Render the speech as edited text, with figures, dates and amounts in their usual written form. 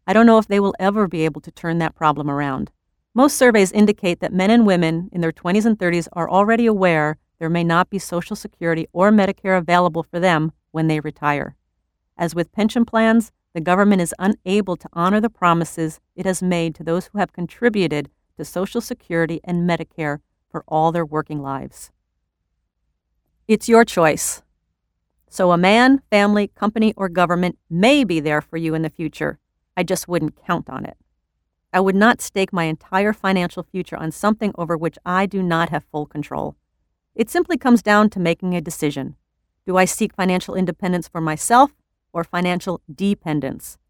I don't know if they will ever be able to turn that problem around. Most surveys indicate that men and women in their 20s and 30s are already aware there may not be Social Security or Medicare available for them when they retire. As with pension plans, the government is unable to honor the promises it has made to those who have contributed to Social Security and Medicare for all their working lives. It's your choice. So a man, family, company, or government may be there for you in the future. I just wouldn't count on it. I would not stake my entire financial future on something over which I do not have full control. It simply comes down to making a decision. Do I seek financial independence for myself or financial dependence?